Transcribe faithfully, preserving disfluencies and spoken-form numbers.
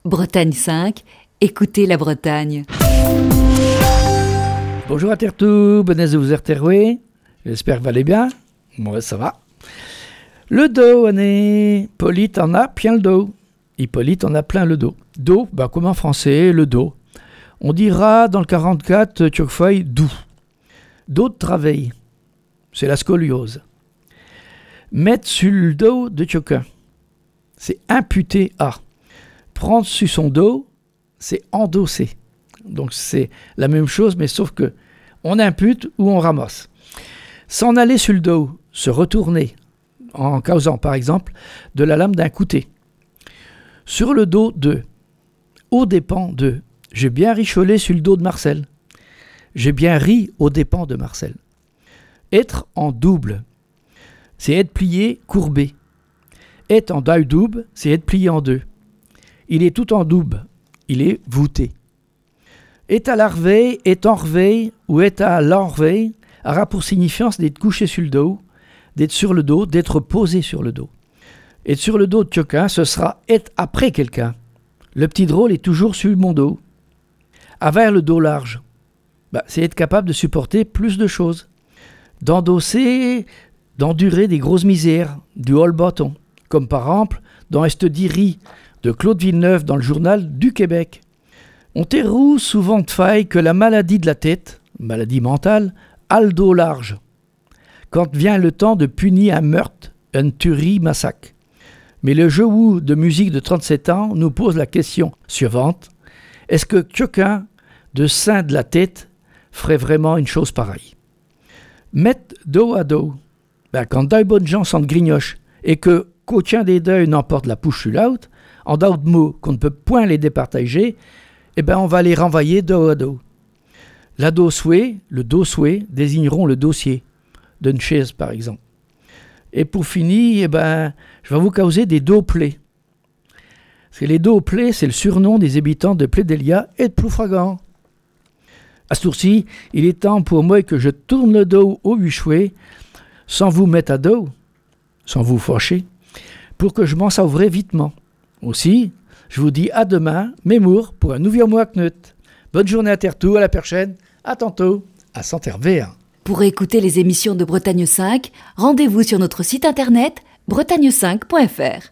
Bretagne cinq, écoutez la Bretagne. Bonjour à Tertou, bonne de vous retrouver. J'espère que vous allez bien. Moi, ça va. Le dos, on est... Hippolyte en a plein le dos. Hippolyte en a plein le dos. Dos, bah, comme en français, le dos. On dira dans le quarante-quatre, tchokfeuille, doux. Dos de travail, c'est la scoliose. Mettre sur le dos de quelqu'un, c'est imputer à. Prendre sur son dos, c'est endosser. Donc c'est la même chose, mais sauf que on impute ou on ramasse. S'en aller sur le dos, se retourner, en causant par exemple de la lame d'un couteau. Sur le dos de, aux dépens de. J'ai bien richolé sur le dos de Marcel. J'ai bien ri aux dépens de Marcel. Être en double, c'est être plié, courbé. Être en deux double, c'est être plié en deux. Il est tout en double, il est voûté. Est à l'arveille, est en reveille ou est à l'enveille aura pour signifiance d'être couché sur le dos, d'être sur le dos, d'être posé sur le dos. Être sur le dos de quelqu'un, ce sera être après quelqu'un. Le petit drôle est toujours sur mon dos. Avoir le dos large, bah, c'est être capable de supporter plus de choses. D'endosser, d'endurer des grosses misères, du haut le bâton. Comme par exemple dans Estediri de Claude Villeneuve dans le journal du Québec. On t'éroue souvent de faille que la maladie de la tête, maladie mentale, a le dos large. Quand vient le temps de punir un meurtre, un tuerie, massacre. Mais le jeu de musique de trente-sept ans nous pose la question suivante. Est-ce que quelqu'un de sain de la tête ferait vraiment une chose pareille? Mettre dos à dos, ben, quand deux bonnes gens sont de grignoches et que qu'aucun des deux n'emporte la pouche sur l'autre, en d'autres mots qu'on ne peut point les départager, eh ben on va les renvoyer dos à dos. La dossoué, le dossoué désigneront le dossier d'une chaise par exemple. Et pour finir, eh ben, je vais vous causer des dos-plaies. Parce que les dos-plaies, c'est le surnom des habitants de Plédélia et de Ploufragan. À ce tour-ci, il est temps pour moi que je tourne le dos au huchoué, sans vous mettre à dos, sans vous fâcher, pour que je m'en sauverai vitement. Aussi, je vous dis à demain, mémour, pour un nouveau mois knut. Bonne journée à Tertou, à la prochaine, à tantôt, à Santerre. Pour écouter les émissions de Bretagne cinq, rendez-vous sur notre site internet bretagne cinq point f r.